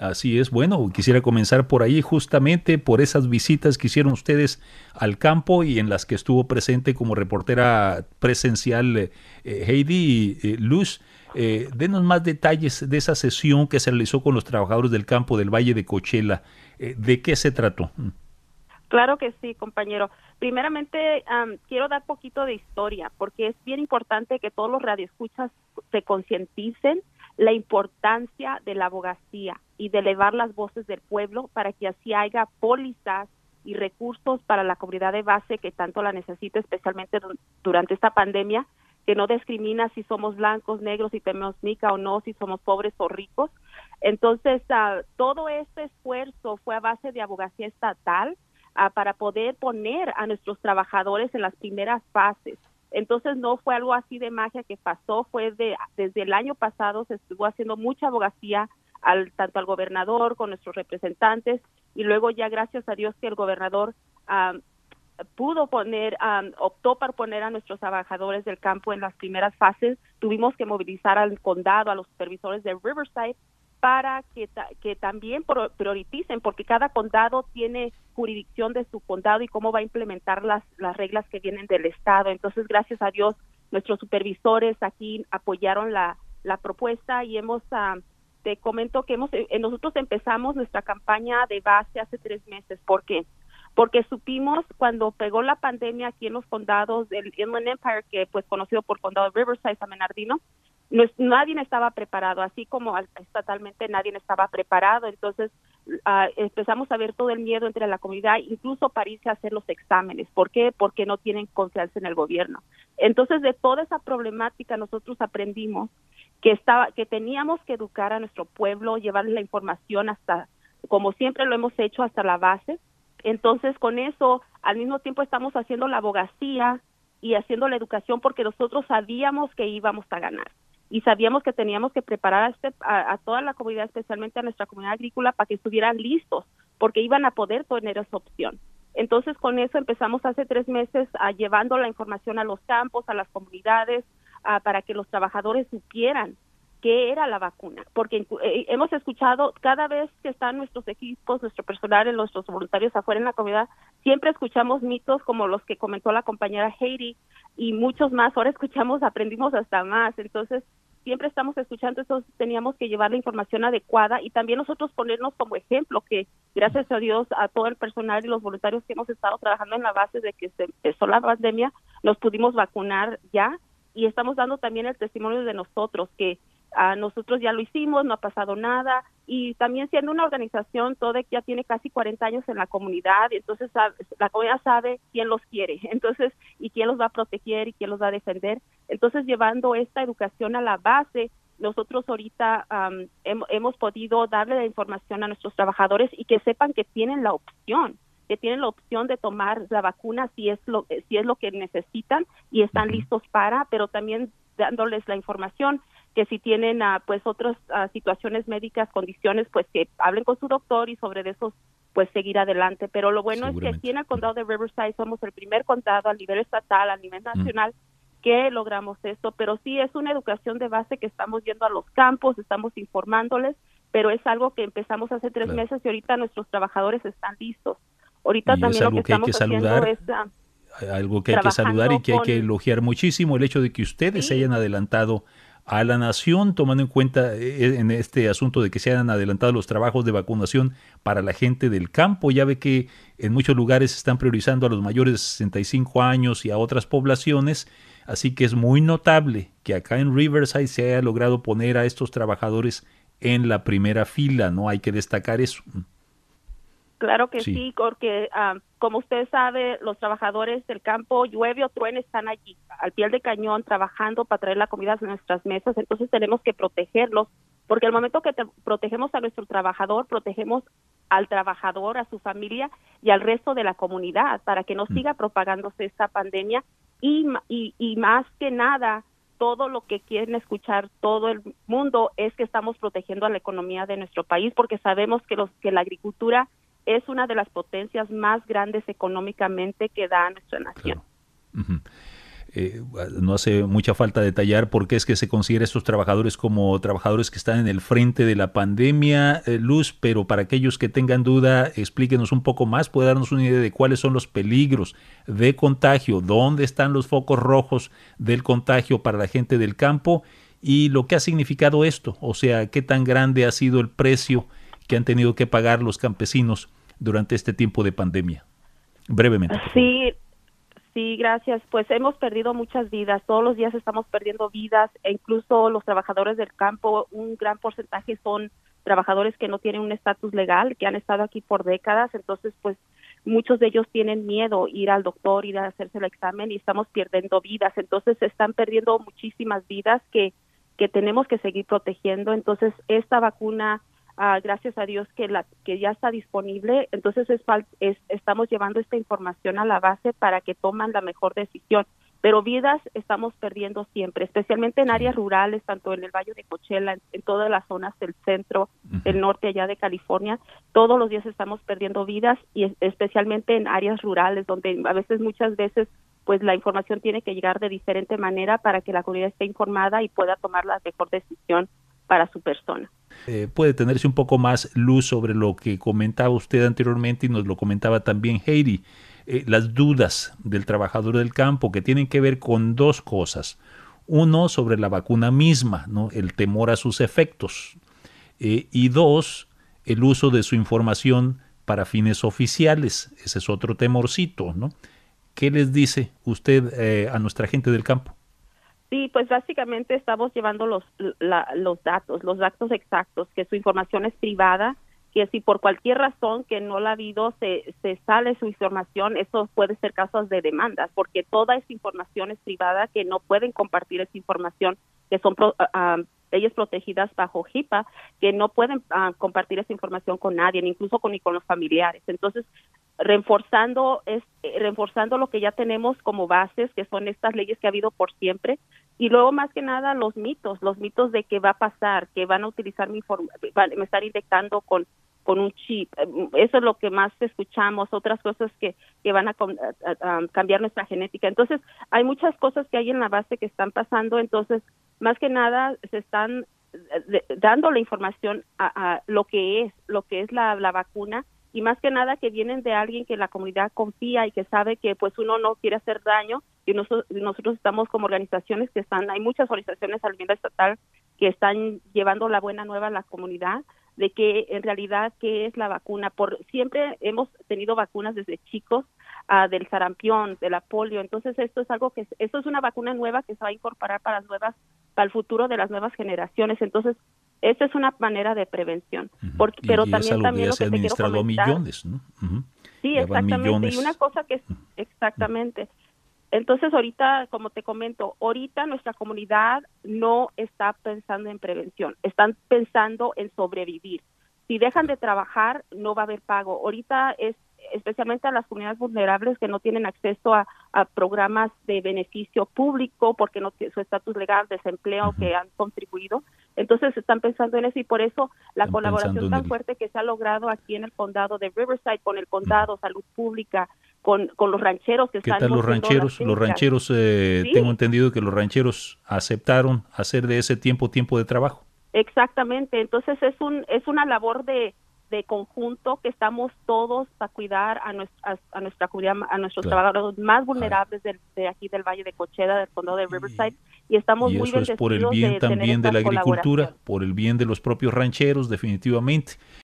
Así es. Bueno, quisiera comenzar por ahí, justamente por esas visitas que hicieron ustedes al campo y en las que estuvo presente como reportera presencial Heidi Luz. Denos más detalles de esa sesión que se realizó con los trabajadores del campo del Valle de Coachella. ¿De qué se trató? Claro que sí, compañero. Primeramente, quiero dar poquito de historia, porque es bien importante que todos los radioescuchas se concienticen la importancia de la abogacía y de elevar las voces del pueblo para que así haya pólizas y recursos para la comunidad de base que tanto la necesita, especialmente durante esta pandemia, que no discrimina si somos blancos, negros, si tenemos mica o no, si somos pobres o ricos. Entonces, todo este esfuerzo fue a base de abogacía estatal, para poder poner a nuestros trabajadores en las primeras fases. Entonces no fue algo así de magia que pasó, desde el año pasado se estuvo haciendo mucha abogacía tanto al gobernador con nuestros representantes, y luego ya gracias a Dios que el gobernador optó por poner a nuestros trabajadores del campo en las primeras fases. Tuvimos que movilizar al condado, a los supervisores de Riverside, para que también prioricen, porque cada condado tiene jurisdicción de su condado y cómo va a implementar las reglas que vienen del estado. Entonces, gracias a Dios, nuestros supervisores aquí apoyaron la propuesta y te comento que nosotros empezamos nuestra campaña de base hace 3 meses. ¿Por qué? Porque supimos cuando pegó la pandemia aquí en los condados del Inland Empire, que pues conocido por condado de Riverside, San Bernardino, nadie estaba preparado, así como estatalmente nadie estaba preparado. Entonces empezamos a ver todo el miedo entre la comunidad, incluso para irse a hacer los exámenes. ¿Por qué? Porque no tienen confianza en el gobierno. Entonces, de toda esa problemática nosotros aprendimos que teníamos que educar a nuestro pueblo, llevarles la información hasta, como siempre lo hemos hecho, hasta la base. Entonces, con eso, al mismo tiempo estamos haciendo la abogacía y haciendo la educación, porque nosotros sabíamos que íbamos a ganar y sabíamos que teníamos que preparar a toda la comunidad, especialmente a nuestra comunidad agrícola, para que estuvieran listos, porque iban a poder tener esa opción. Entonces, con eso empezamos hace 3 meses llevando la información a los campos, a las comunidades, para que los trabajadores supieran qué era la vacuna, porque hemos escuchado cada vez que están nuestros equipos, nuestro personal, nuestros voluntarios afuera en la comunidad, siempre escuchamos mitos como los que comentó la compañera Heidi y muchos más. Ahora aprendimos hasta más. Entonces, siempre estamos escuchando, entonces teníamos que llevar la información adecuada y también nosotros ponernos como ejemplo, que gracias a Dios a todo el personal y los voluntarios que hemos estado trabajando en la base de que se empezó la pandemia, nos pudimos vacunar ya, y estamos dando también el testimonio de nosotros, que nosotros ya lo hicimos, no ha pasado nada, y también siendo una organización toda que ya tiene casi 40 años en la comunidad, entonces la comunidad sabe quién los quiere, entonces, y quién los va a proteger y quién los va a defender. Entonces, llevando esta educación a la base, nosotros ahorita hemos podido darle la información a nuestros trabajadores y que sepan que tienen la opción de tomar la vacuna si es lo que necesitan y están listos pero también dándoles la información que si tienen pues otras situaciones médicas, condiciones, pues que hablen con su doctor y sobre eso pues seguir adelante. Pero lo bueno es que aquí en el condado de Riverside somos el primer condado a nivel estatal, a nivel nacional, que logramos esto. Pero sí es una educación de base que estamos yendo a los campos, estamos informándoles, pero es algo que empezamos hace 3 meses y ahorita nuestros trabajadores están listos. Ahorita Y también es lo que algo que hay estamos que haciendo saludar, es algo que hay que saludar y trabajando que hay que elogiar muchísimo, el hecho de que ustedes se sí, hayan adelantado a la nación, tomando en cuenta en este asunto de que se hayan adelantado los trabajos de vacunación para la gente del campo. Ya ve que en muchos lugares se están priorizando a los mayores de 65 años y a otras poblaciones, así que es muy notable que acá en Riverside se haya logrado poner a estos trabajadores en la primera fila, ¿no? Hay que destacar eso. claro que Sí. sí, porque como usted sabe, los trabajadores del campo, llueve o truene, están allí, al pie del cañón, trabajando para traer la comida a nuestras mesas. Entonces tenemos que protegerlos, porque al momento que protegemos a nuestro trabajador, protegemos al trabajador, a su familia y al resto de la comunidad, para que no siga propagándose esta pandemia y más que nada, todo lo que quieren escuchar todo el mundo es que estamos protegiendo a la economía de nuestro país, porque sabemos que la agricultura es una de las potencias más grandes económicamente que da nuestra nación. Claro. no hace mucha falta detallar por qué es que se considera a estos trabajadores como trabajadores que están en el frente de la pandemia, Luz, pero para aquellos que tengan duda, explíquenos un poco más, puede darnos una idea de cuáles son los peligros de contagio, dónde están los focos rojos del contagio para la gente del campo y lo que ha significado esto, o sea, qué tan grande ha sido el precio que han tenido que pagar los campesinos durante este tiempo de pandemia. Brevemente, por favor. Sí, sí, gracias. Pues hemos perdido muchas vidas. Todos los días estamos perdiendo vidas e incluso los trabajadores del campo, un gran porcentaje son trabajadores que no tienen un estatus legal, que han estado aquí por décadas. Entonces, pues muchos de ellos tienen miedo ir al doctor, ir a hacerse el examen y estamos perdiendo vidas. Entonces, se están perdiendo muchísimas vidas que tenemos que seguir protegiendo. Entonces, esta vacuna, gracias a Dios que ya está disponible, entonces estamos llevando esta información a la base para que tomen la mejor decisión. Pero vidas estamos perdiendo siempre, especialmente en áreas rurales, tanto en el Valle de Coachella, en todas las zonas del centro, del norte allá de California. Todos los días estamos perdiendo vidas y especialmente en áreas rurales, donde muchas veces, pues la información tiene que llegar de diferente manera para que la comunidad esté informada y pueda tomar la mejor decisión para su persona. Puede tenerse un poco más luz sobre lo que comentaba usted anteriormente y nos lo comentaba también Heidi, las dudas del trabajador del campo que tienen que ver con dos cosas. Uno, sobre la vacuna misma, ¿no? El temor a sus efectos. Y dos, el uso de su información para fines oficiales. Ese es otro temorcito, ¿no? ¿Qué les dice usted a nuestra gente del campo? Sí, pues básicamente estamos llevando los datos exactos, que su información es privada, que si por cualquier razón que no la ha habido se sale su información, eso puede ser causas de demandas, porque toda esa información es privada, que no pueden compartir esa información, que son leyes protegidas bajo HIPAA, que no pueden compartir esa información con nadie, incluso ni con los familiares. Entonces, reforzando lo que ya tenemos como bases, que son estas leyes que ha habido por siempre, y luego más que nada los mitos de que va a pasar, que van a utilizar me estar inyectando con un chip. Eso es lo que más escuchamos, otras cosas que van a cambiar nuestra genética. Entonces, hay muchas cosas que hay en la base que están pasando, entonces, más que nada se están dando la información a lo que es la vacuna, y más que nada que vienen de alguien que la comunidad confía y que sabe que pues uno no quiere hacer daño, y nosotros estamos como organizaciones hay muchas organizaciones a nivel estatal que están llevando la buena nueva a la comunidad de que en realidad qué es la vacuna. Siempre hemos tenido vacunas desde chicos, del sarampión, de la polio. Entonces esto es una vacuna nueva que se va a incorporar para el futuro de las nuevas generaciones. Entonces esta es una manera de prevención. Pero y también lo que lo se ha que te quiero administrado a comentar, millones, ¿no? Sí, Ya van exactamente. millones. Y una cosa que exactamente. Entonces ahorita, como te comento, nuestra comunidad no está pensando en prevención, están pensando en sobrevivir. Si dejan de trabajar, no va a haber pago. Ahorita especialmente a las comunidades vulnerables que no tienen acceso a programas de beneficio público porque no tienen su estatus legal, desempleo, que han contribuido. Entonces están pensando en eso, y por eso la colaboración tan fuerte que se ha logrado aquí en el condado de Riverside, con el condado, salud pública, con los rancheros que están... ¿Qué tal los rancheros? Los rancheros, sí. Tengo entendido que los rancheros aceptaron hacer de ese tiempo de trabajo. Exactamente, entonces es una labor de conjunto que estamos todos para cuidar a nuestra comunidad, a nuestros trabajadores más vulnerables de aquí del Valle de Coachella, del condado de Riverside, y estamos muy bendecidos. Y eso es por el bien también de la agricultura, por el bien de los propios rancheros, definitivamente.